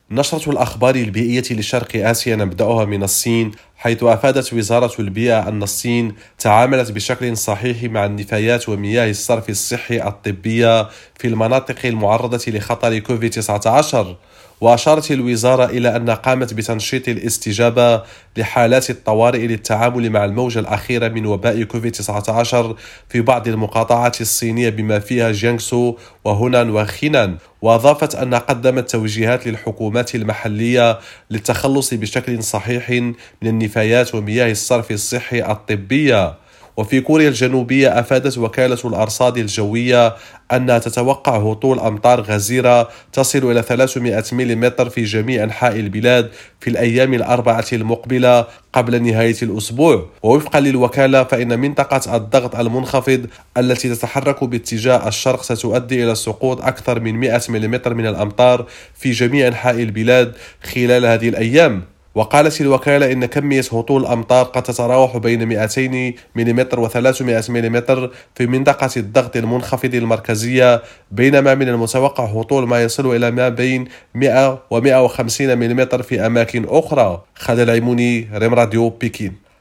نشرة الأخبار البيئية لشرق آسيا نبدأها من الصين، حيث أفادت وزارة البيئة أن الصين تعاملت بشكل صحيح مع النفايات ومياه الصرف الصحي الطبية في المناطق المعرضة لخطر كوفيد-19. وأشارت الوزارة إلى أن قامت بتنشيط الاستجابة لحالات الطوارئ للتعامل مع الموجة الأخيرة من وباء كوفيد-19 في بعض المقاطعات الصينية بما فيها جيانغسو وهونان وخينان. وأضافت أن قدمت توجيهات للحكومات المحلية للتخلص بشكل صحيح من النفايات ومياه الصرف الصحي الطبية. وفي كوريا الجنوبية أفادت وكالة الأرصاد الجوية أنها تتوقع هطول أمطار غزيرة تصل إلى 300 ملم في جميع أنحاء البلاد في الأيام الأربعة المقبلة قبل نهاية الأسبوع. ووفقا للوكالة فإن منطقة الضغط المنخفض التي تتحرك باتجاه الشرق ستؤدي إلى سقوط أكثر من 100 ملم من الأمطار في جميع أنحاء البلاد خلال هذه الأيام. وقالت الوكالة إن كمية هطول الأمطار قد تتراوح بين 200 ملم و300 ملم في منطقة الضغط المنخفض المركزية، بينما من المتوقع هطول ما يصل إلى ما بين 100 و 150 ملم في أماكن أخرى. خالد العيموني، ريم راديو، بكين.